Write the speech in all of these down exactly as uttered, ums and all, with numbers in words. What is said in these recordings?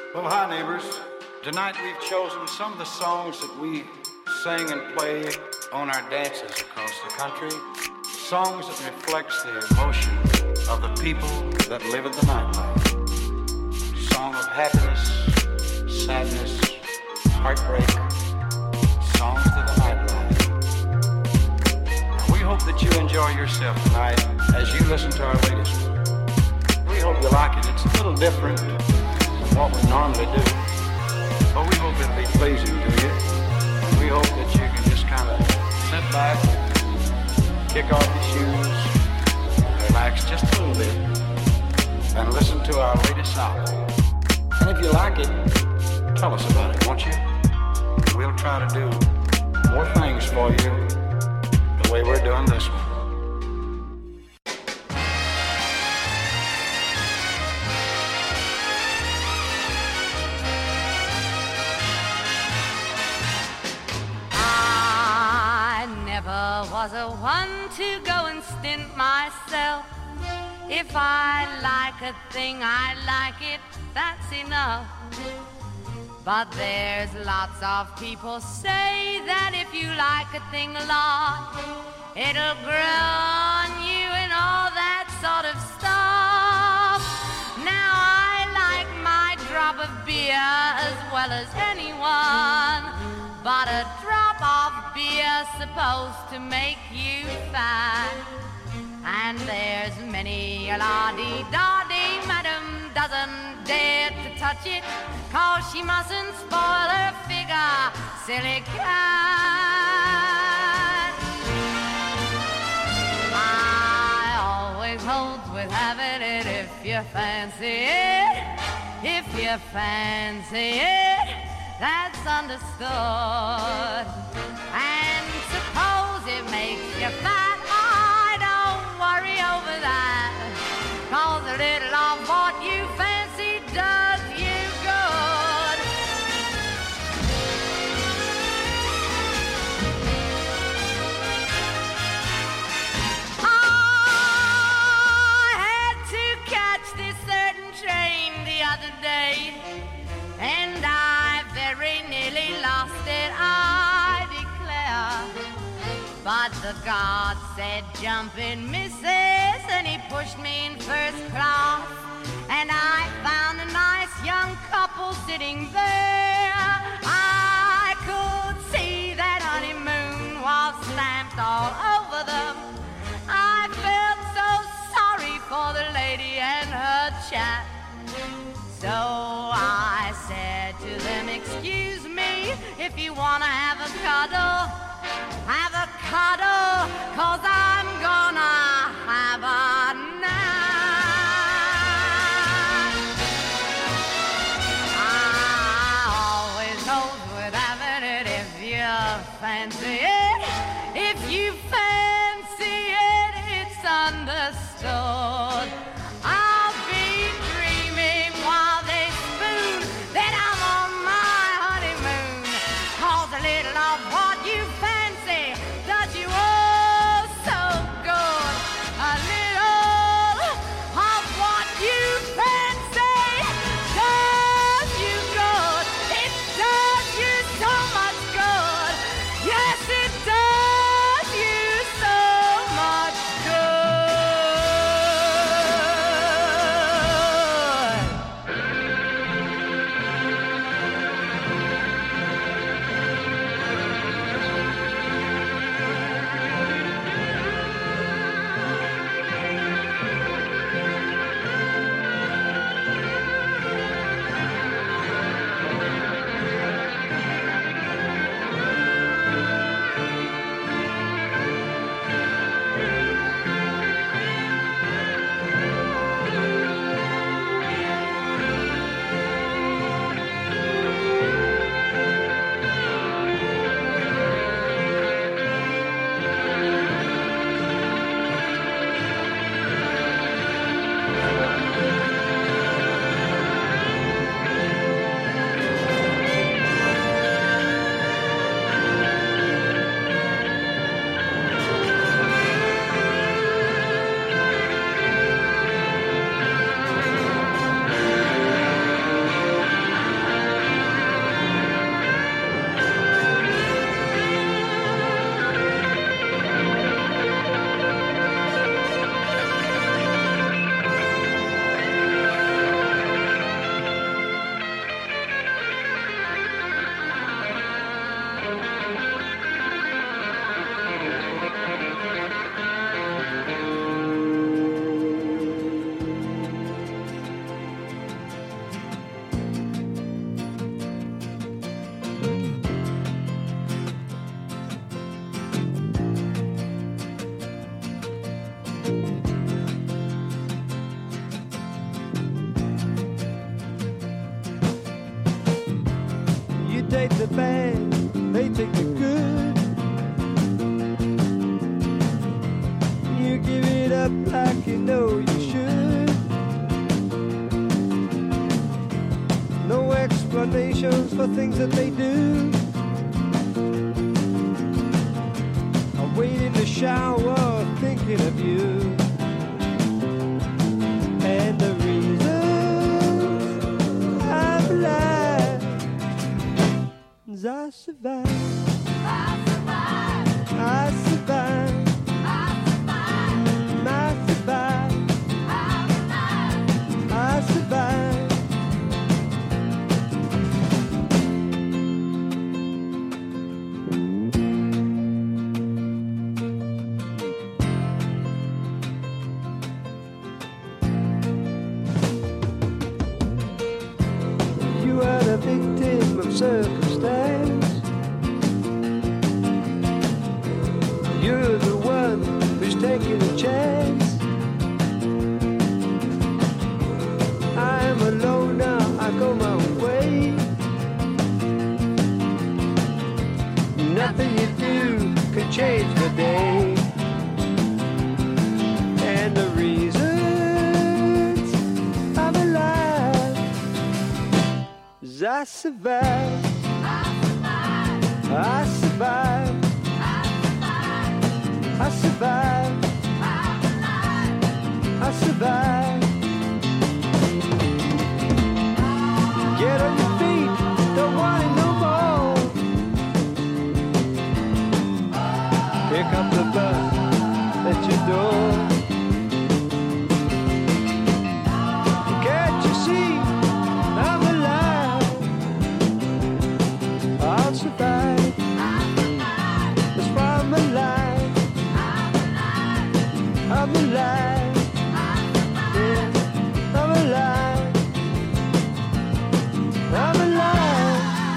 Well, hi, neighbors. Tonight we've chosen some of the songs that we sing and play on our dances across the country. Songs that reflects the emotion of the people that live in the nightlife. Song of happiness, sadness, heartbreak. Songs to the nightlife. And we hope that you enjoy yourself tonight as you listen to our latest one. We hope you like it. It's a little different from what we normally do, but we hope it'll be pleasing to you. We hope that you can just kind of sit back, kick off your shoes, relax just a little bit, and listen to our latest album. And if you like it, tell us about it, won't you? We'll try to do more things for you the way we're doing this one. Was a one to go and stint myself. If I like a thing, I like it, that's enough. But there's lots of people say that if you like a thing a lot, it'll grow on you and all that sort of stuff. Now I like my drop of beer as well as anyone, but a drop of beer's supposed to make you fat. And there's many a la-dee-da-dee madam doesn't dare to touch it, 'cause she mustn't spoil her figure, silly cat. I always hold with having it if you fancy it, if you fancy it, that's understood. And suppose it makes you fat, I don't worry over that, 'cause a little of what you fancy does you good. I had to catch this certain train the other day, and I very nearly lost it, I declare. But the guard said, "Jump in, missus," and he pushed me in first class. And I found a nice young couple sitting there. I could see that honeymoon was stamped all over them. I felt so sorry for the lady and her chap. So I said to them, "Excuse me, if you want to have a cuddle, have a cuddle, 'cause I'm gonna have a nap." I always hold with having it if you fancy it. If you fancy it, it's understood. I'll be dreaming while they spoon that I'm on my honeymoon, 'cause a little of what you fancy does you oh so take the bad, they take the good. You give it up like you know you should. No explanations for things that they do. I wait in the shower thinking of you. And the reasons I've lied is I survive. I survive. I survive. I survive. I survive. You are the victim of circumstance. You're the one who's taking a chance. I'm alone now, I go my way. Nothing you do could change the day. And the reasons I'm alive is I survive. I survive. I survive. I survive. Get on your feet, don't want it no more. Pick up the bus at your door. Can't you see I'm alive? I'll survive. That's why I'm alive. I'm alive. Yeah, I'm alive. I'm alive.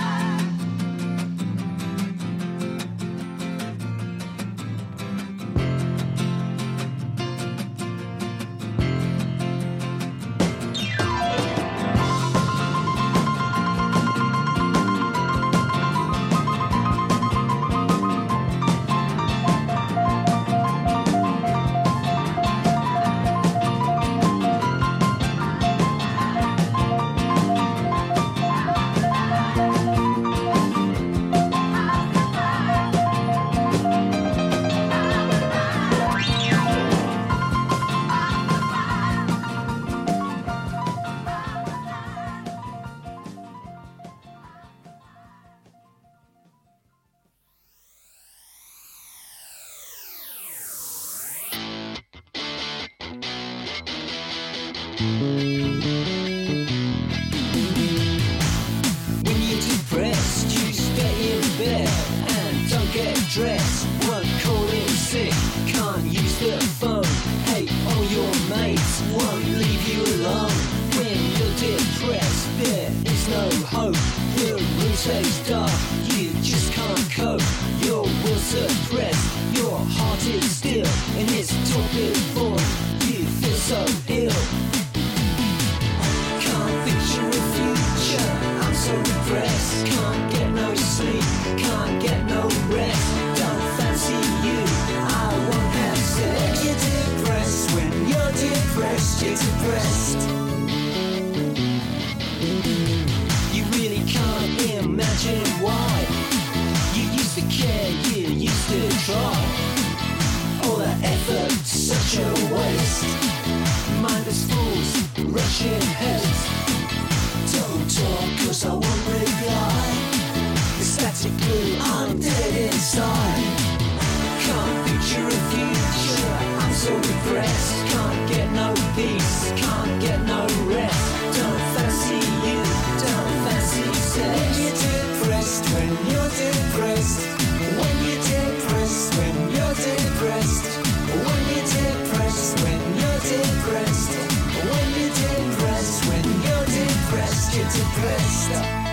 When you're depressed, you stay in bed and don't get dressed. Won't call in sick, can't use the phone. Hate all your mates, won't leave you alone. When you're depressed, there is no hope. The room stays dark, you just can't cope. Your will suppressed, your heart is still in its torpid form. You feel so ill. Can't picture a future, I'm so depressed. Can't get no sleep, can't get no rest. Don't fancy you, I won't have sex. When you're depressed, when you're depressed, you're depressed. You really can't imagine why. You used to care, you used to try. All that effort, such a waste. Mindless fools, rushing heads. Don't talk cause I won't reply. The static glue, I'm dead inside. Can't picture a future, I'm so depressed. Can't get no peace, can't get no rest. Don't fancy you, don't fancy sex. When you're depressed, when you're depressed. When you're depressed, when you're depressed. When you're depressed, when you're depressed. When you're depressed, when you're depressed, you're depressed.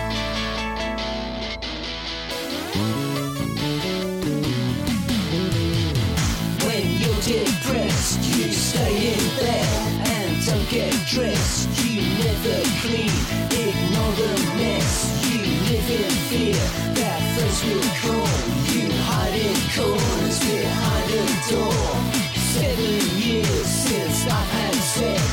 When you're depressed, you stay in bed and don't get dressed. You never clean, ignore the mess. You live in fear that friends will call you, hide in corners behind a door. Seven years since I've had sex.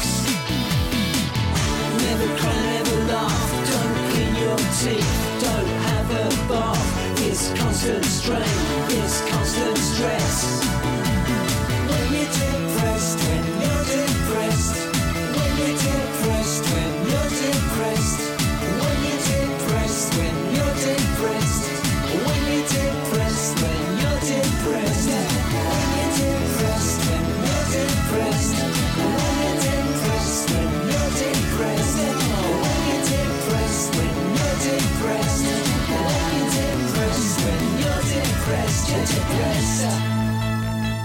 Never cry, never laugh, don't clean your teeth, don't have a bath. This constant strain, this constant stress. When you're depressed, when you're depressed, when you're depressed, when you're depressed, when you're depressed, when you're depressed, when you're depressed, when you're depressed, when you're depressed, when you're depressed, when you're depressed, when you're depressed, when you're depressed, when you're depressed, when you're depressed, when you're depressed, you're depressed.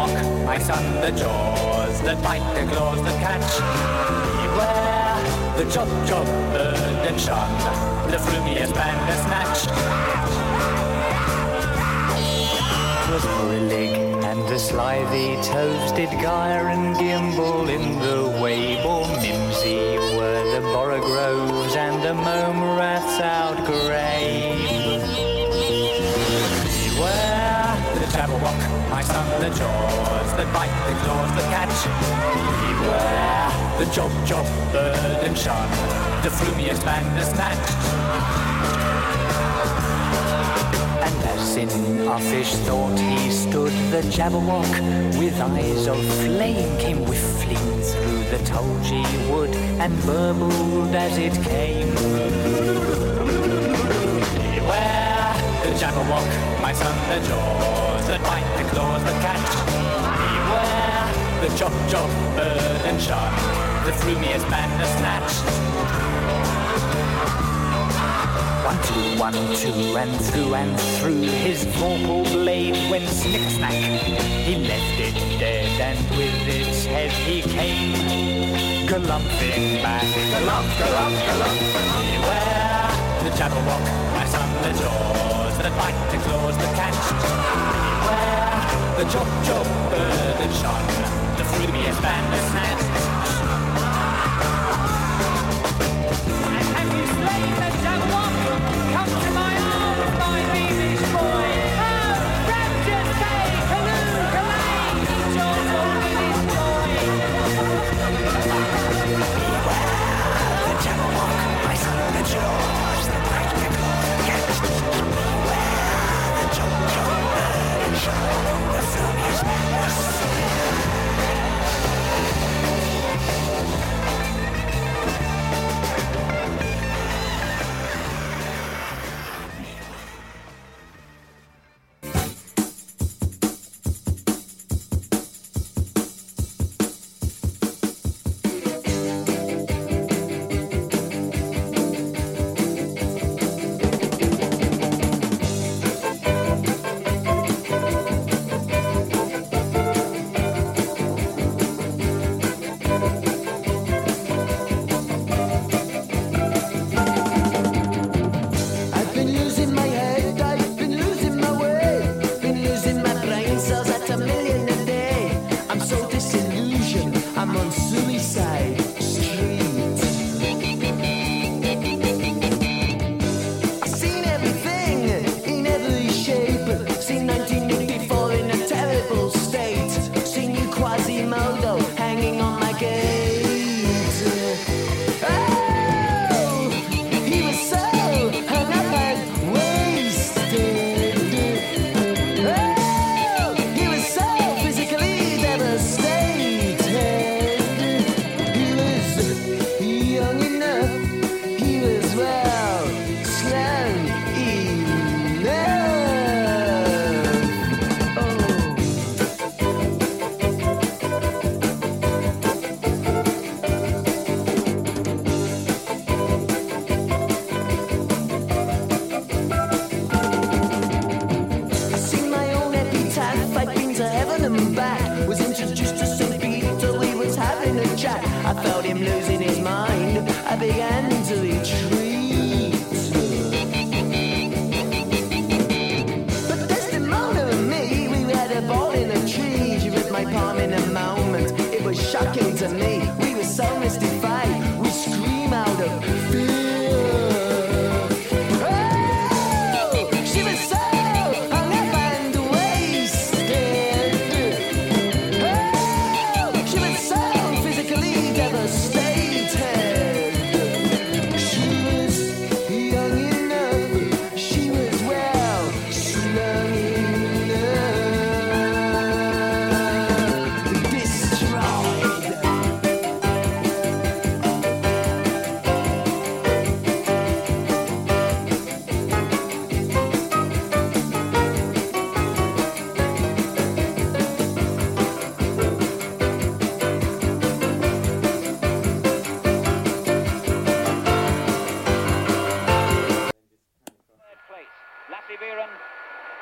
Jabberwock, my son, the jaws that bite, the claws that catch. Beware the chop chop bird and shun, the frumiest bandersnatch. Was Brillig and the slithy toves did gyre and gimble in the wabe, or mimsy were the borogroves and the mome rats outgrabe. Beware the Jabberwock, my son, the jaws that bite, the claws that catch. Beware the chop chop bird and shun, the frumiest bandersnatch. And as in uffish thought he stood, the Jabberwock with eyes of flame came whiffling through the tulgey wood and burbled as it came. Beware the Jabberwock, my son, the jaws that bite, the claws that catch. Beware the chop chop bird and shun, the frumiest bandersnatch. One, two, one, two, and through and through his vorpal blade went snick-snack. He left it dead, and with its head he came galumphing back. Galump, galump, galump. Beware the Jabberwock, my son, the jaws that bite, the claws that catch. Beware the chop chop bird and shun, the frumiest bandersnatch. Have you slain the Jabberwock? Come to my arms, my beamish boy. Oh, rapture, say, calloo, callay, eat your soul with his joy. Beware the Jabberwock, my son, the jaws that bite, the claws that catch. Beware the chop chop bird and shun, the frumiest bandersnatch.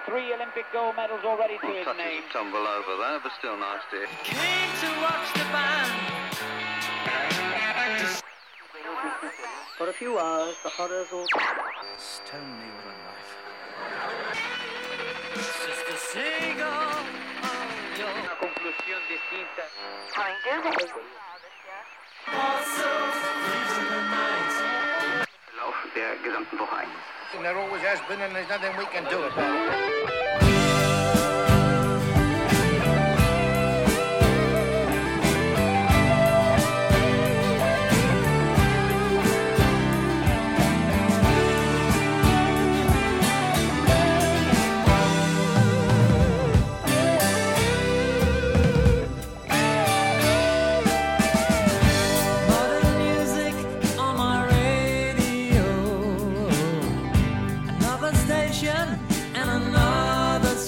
three Olympic gold medals already to his Such name. a tumble over there, but still nice to hear. Came to watch the band. For a few hours, the horrors all... Stone me with a knife. Sister Seagull, Una conclusión distinta. Lauf der gesamten Woche ein. And there always has been, and there's nothing we can do about it. modern music on my radio. Another station and another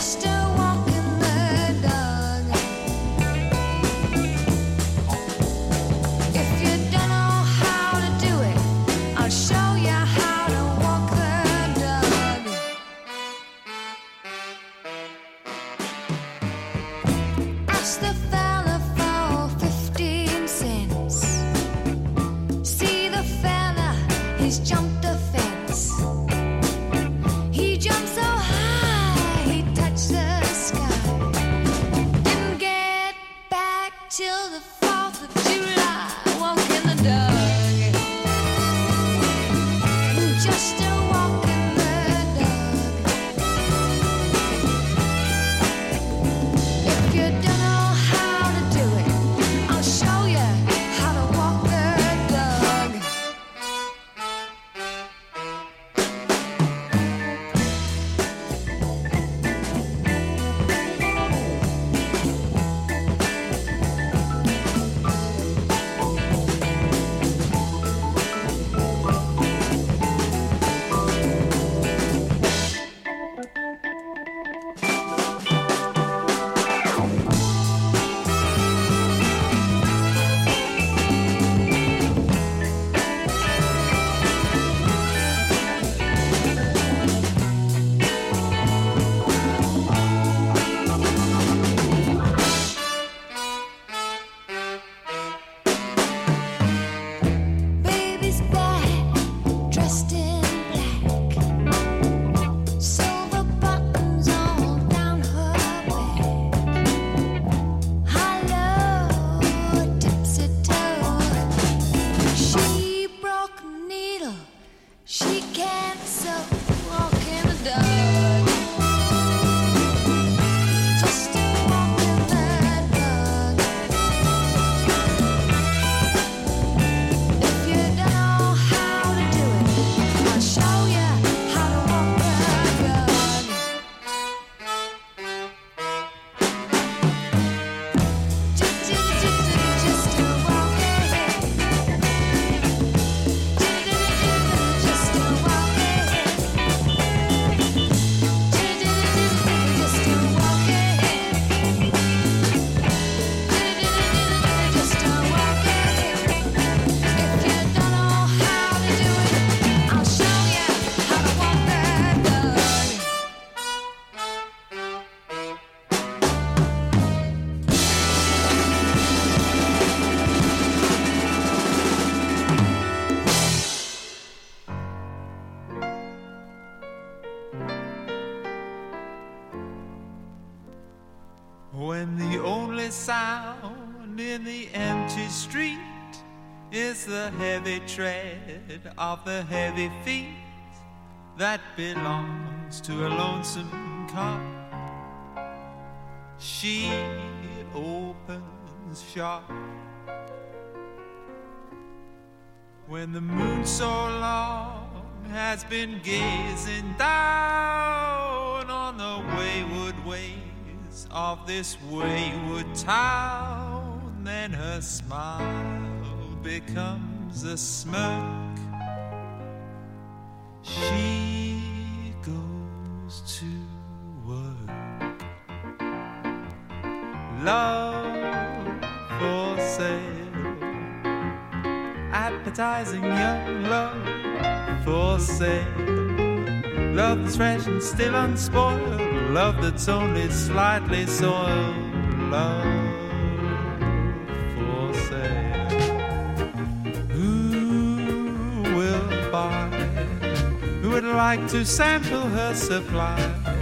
just a walk in the dog. If you don't know how to do it, I'll show you how to walk the dog. Ask the fella for fifteen cents. See the fella, he's jumped the fence. He jumped so high, he touched the sky. Didn't get back till the fourth of July, walking the dog. Just a walk in the dog. If you don't know how to do it, I'll show you how to walk the dog. Baby's back, dressed in black. Silver buttons all down her back. Hello, tipsy toe. She broke a needle. She can't sew. Walking a dog. Just a walk in the dog. If you don't know how to do it, I'll show you how to walk the dog. Just, just, just, just a walk it. Just a walk it. Just a walk it. Just a walk it. If you don't know how to do it, I'll show you how to walk the dog. When the only sound in the empty street is the heavy tread of the heavy feet that belongs to a lonesome cart, she opens shop. When the moon so long has been gazing down on the wayward ways of this wayward town, then her smile becomes a smirk. She goes to work. Love for sale, appetizing young love for sale. Love that's fresh and still unspoiled, love that's only slightly soiled. Love for sale. Who will buy? Who would like to sample her supply?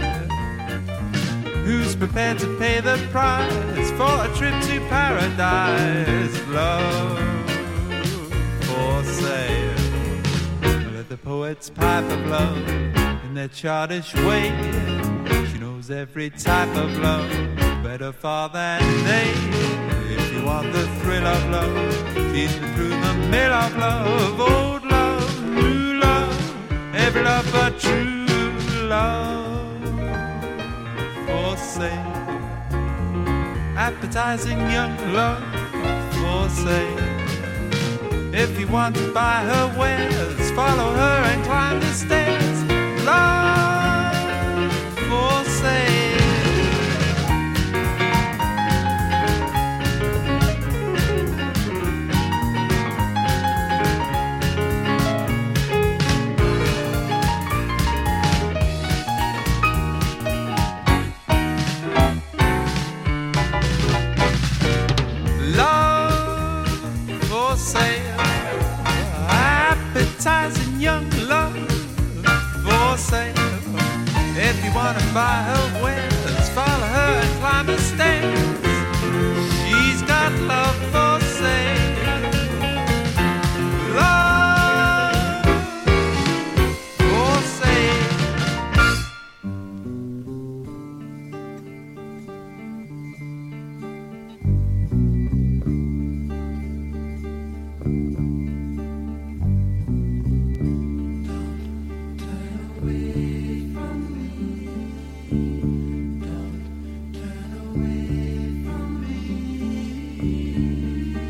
Who's prepared to pay the price for a trip to paradise? Love for sale. Let the poets pipe of love in their childish way. She knows every type of love better far than they. If you want the thrill of love, she's been through the mill of love. Old love, new love, every love but true love for sale. Appetizing young love for sale. If you want to buy her wares, follow her and climb the stairs. Love for sale. wanna buy her wares, follow her and climb the stairs. She's got love for sale. Love for sale. Away from me.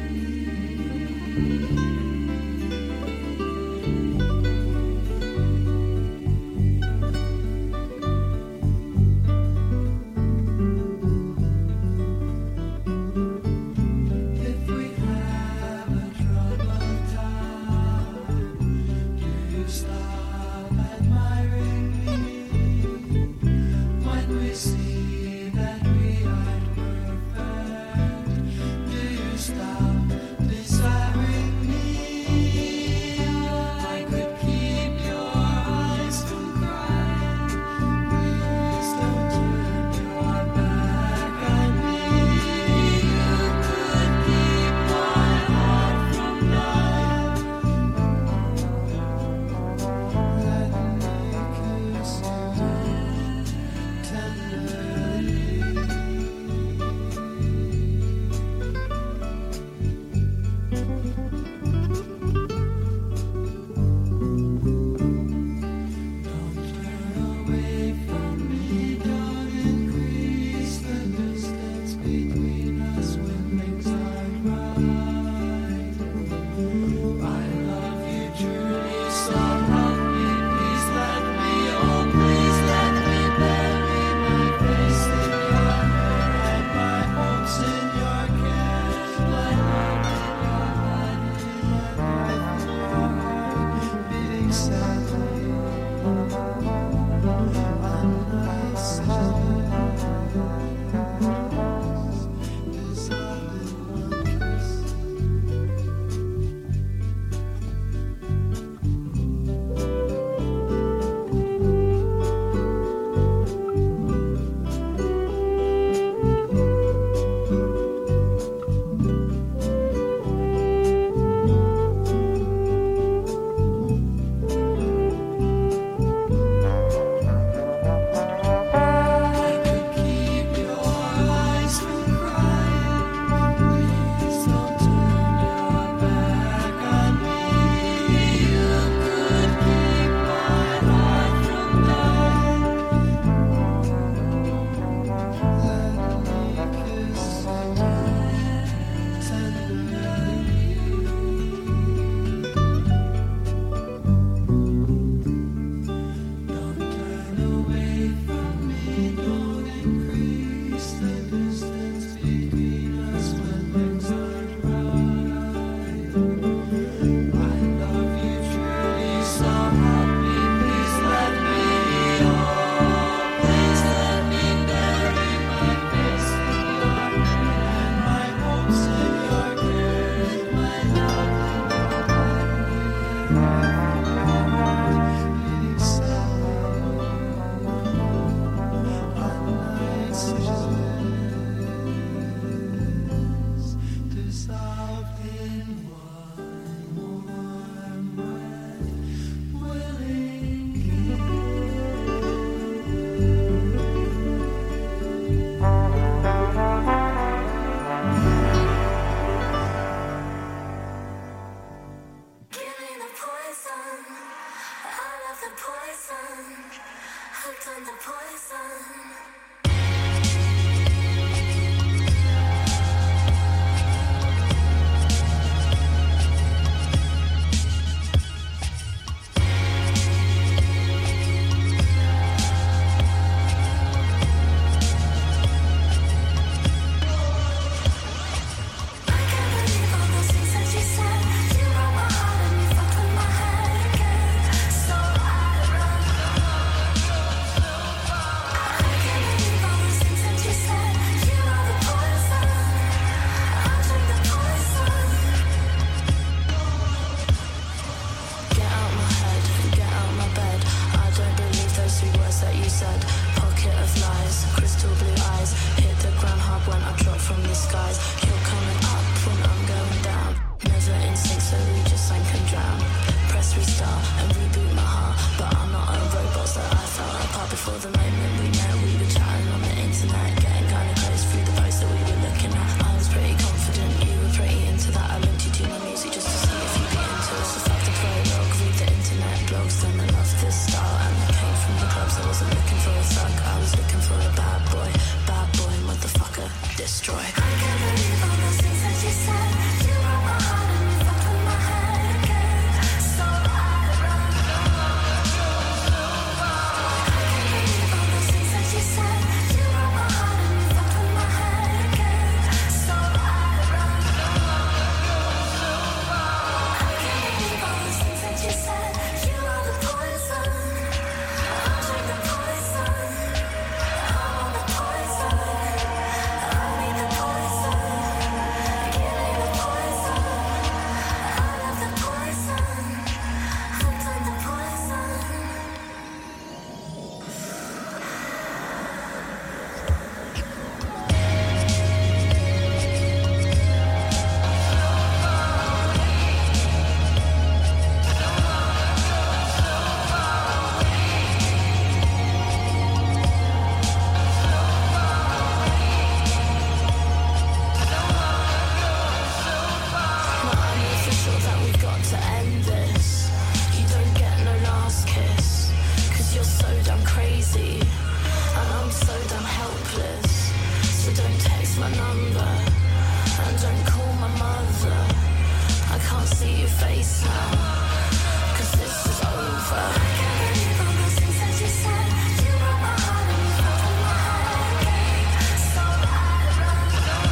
cold, I'm helpless. So don't text my number, and don't call my mother. I can't see your face now, cause this is over. I can't believe all those things that you said. You broke my heart and you broke my heart again. So I run.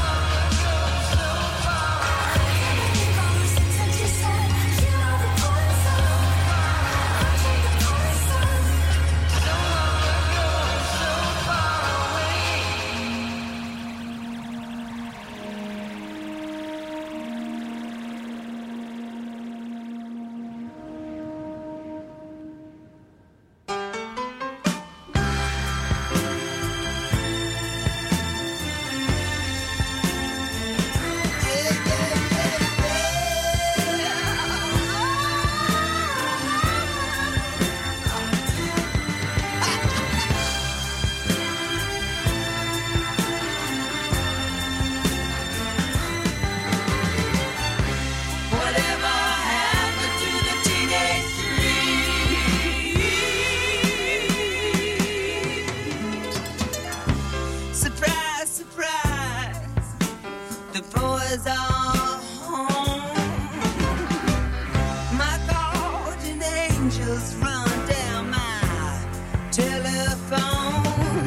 I can't believe all those things that you said. You know the poison. I drink the poison. Don't wanna go so far away. Whatever happened to the teenage dream? Surprise, surprise, the boys are home. My guardian angels run down my telephone.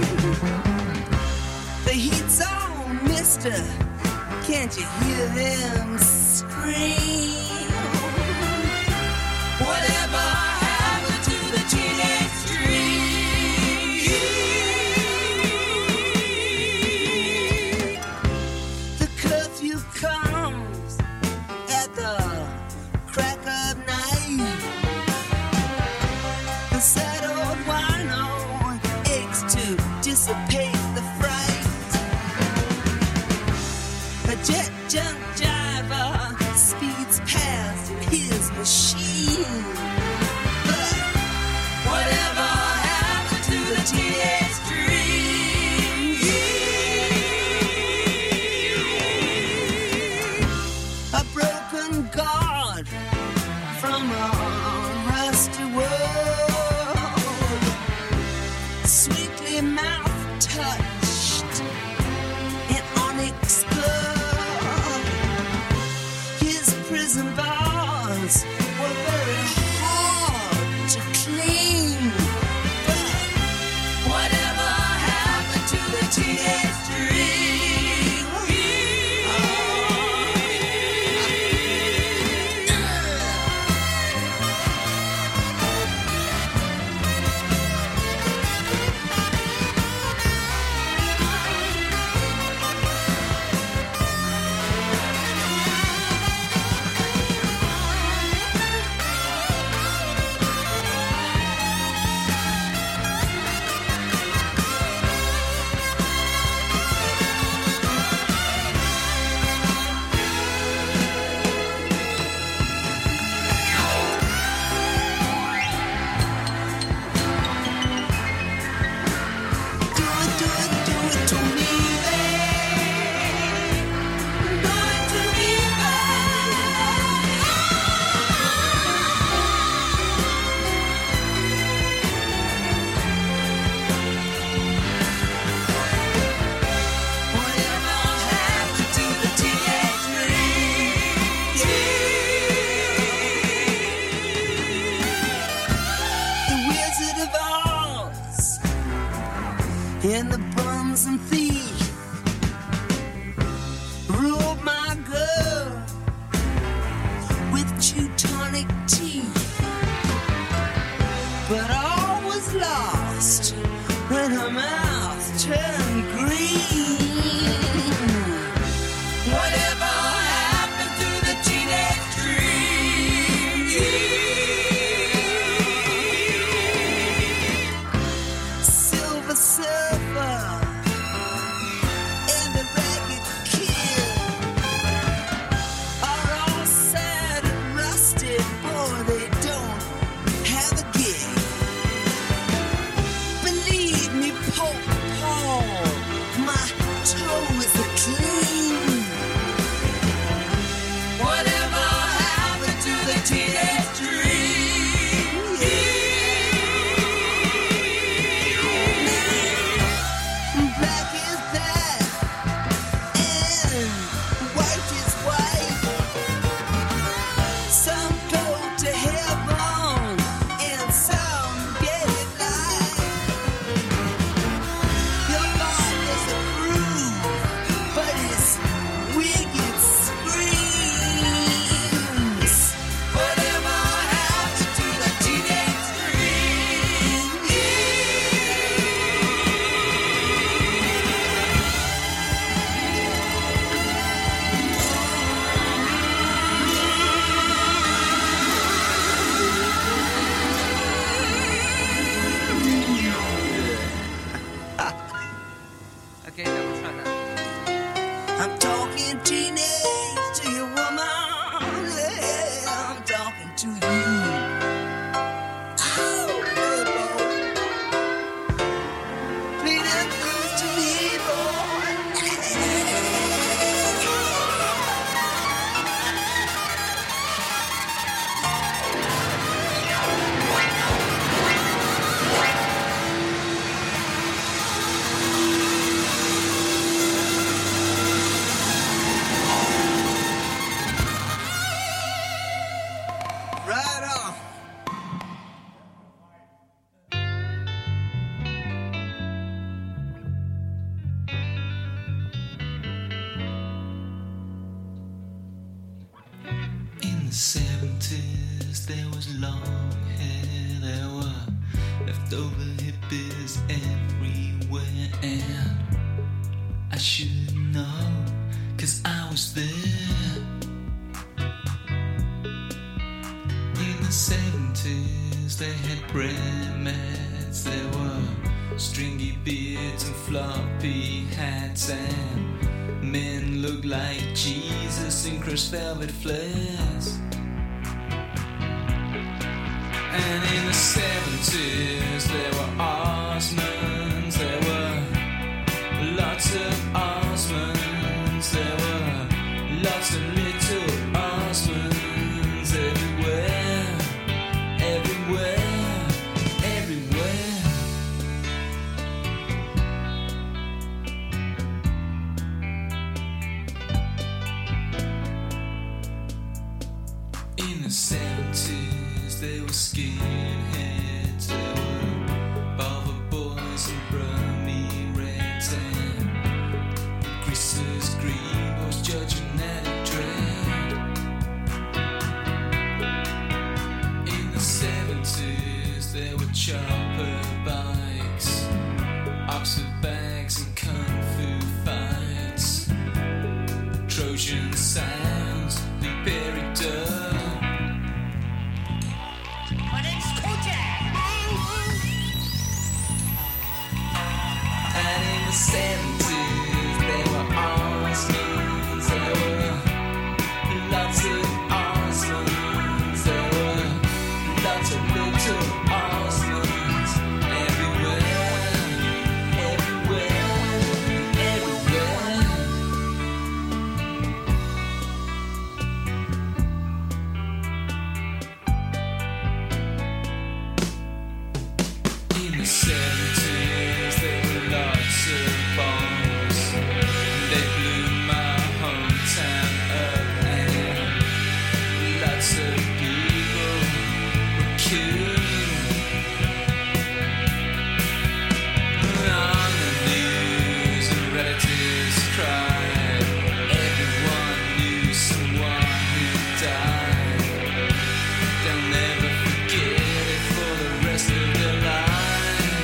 The heat's on, mister. Can't you hear them scream? Whatever happened to the teenage dream? The curfew comes at the crack of night. The sad old wino aches to dissipate the fright. A jet junk driver speeds past in his machine. But whatever happened to the teenage dream? A broken guard from a rusty world, sweetly mouth touched in onyx glove. His prison bars were very hard to clean. But whatever happened to the teenage dream? Do it, do it, do it to me, babe. Do it to me, Whatever happened to the teenage dream? The Wizard of Oz and the Bunsen Thief ruled my girl with Teutonic teeth. But all was lost when her mouth turned green. Whatever happened to the teenage dream? Silver Surfer and the Ragged Kid are all sad and rusted. Boy, they don't have a gig. Believe me, Pope Paul, my perché stiamo suonando. I'm talking teenage to you, woman. Yeah, I'm talking to you. Oh, yeah, boy. Play that blues to me, boy. Right on. In the seventies, there was long hair, there were leftover hippies everywhere, and I should know, cause I was there. In the seventies, they had prayer mats, there were stringy beards and floppy hats, and men looked like Jesus in crushed velvet flares. And in the seventies, there were Osmonds, there were lots of Osmonds, there were lots of little Osmonds everywhere, everywhere, everywhere. In the seventies, there were skinheads, there were barber boys and brummy reds, and Chris's green boys judging at a dread. In the seventies, there were chopper bikes, Oxford bags and kung fu fights, Trojan sounds and berry dub. And in the seventies, there were Osmonds, there were lots of Osmonds, there were lots of little Osmonds everywhere, everywhere, everywhere. In the seventies, there were lots of bombs. They blew my hometown up, and lots of people were killed. On the news, and relatives cried. Everyone knew someone who died. They'll never forget it for the rest of their lives.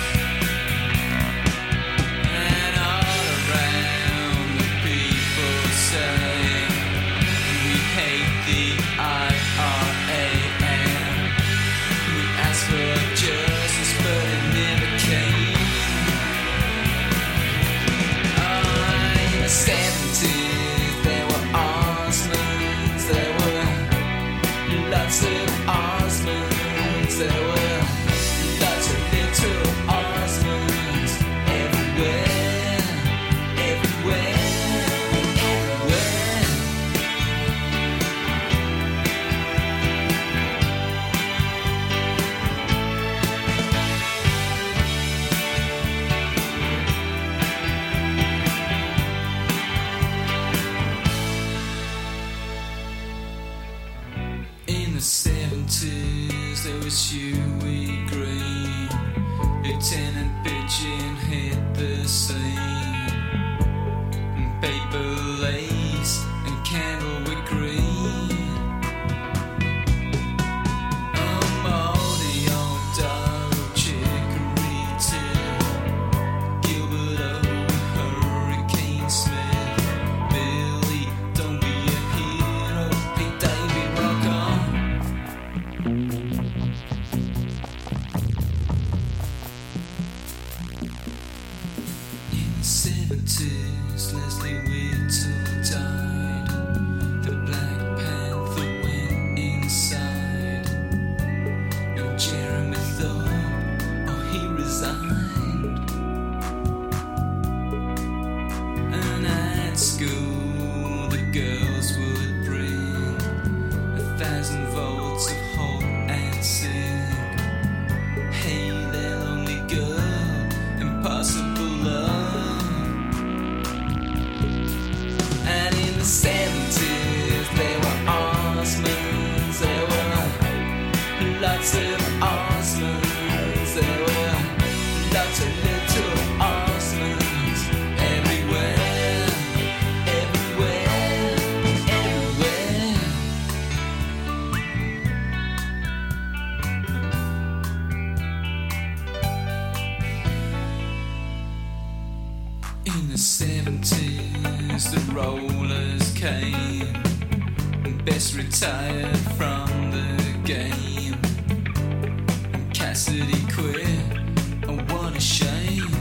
And all around, the people say we hate the I R A, and we ask for justice, but it never came. Oh, in the seventies, there were Osmonds, there were lots of Osmonds, there were lots of little Osmonds everywhere, everywhere, everywhere. In the seventies, there was Huey Green, Lieutenant Pigeon hit the scene, and paper lace and candlewood green. Oh, moldy old Darrow Chicory too, Gilbert O, Hurricane Smith, Billy, don't be a hero, hey Davey, rock on. In the seventies, Leslie Whittle died. The Black Panther went inside. And Jeremy Thorpe, oh, he resigned. And at school, the girls would bring a thousand volts of hope and sing, hey there, lonely girl, impossible love. And in the seventies, there were Osmonds, there were lots of Osmonds, there were lots of little Osmonds everywhere, everywhere, everywhere. In the seventies, the Rollers came, and Best retired from the game, and Cassidy quit. Oh, what a shame.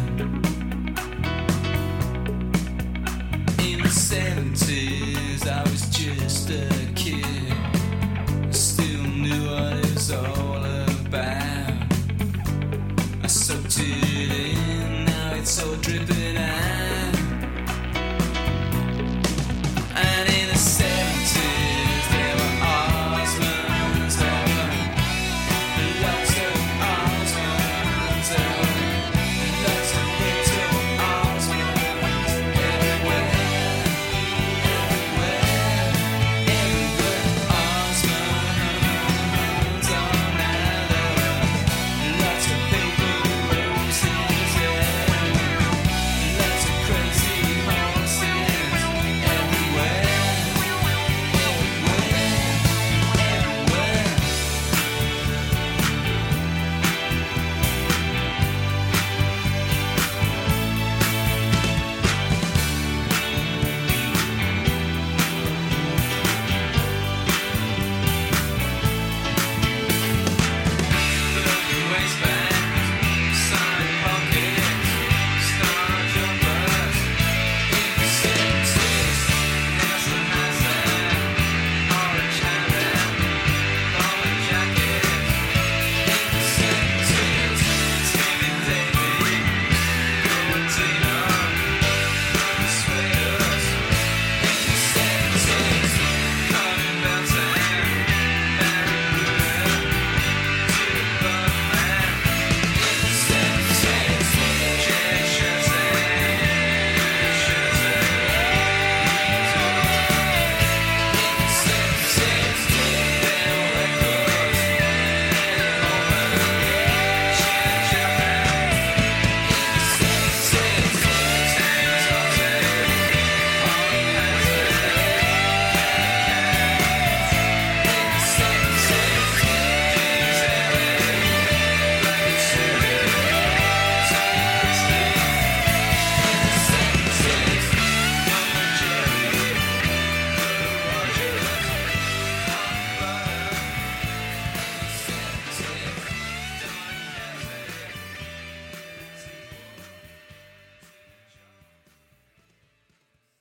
In the seventies, I was just a kid, still knew what it was all about. I soaked it in, now it's all dripping out.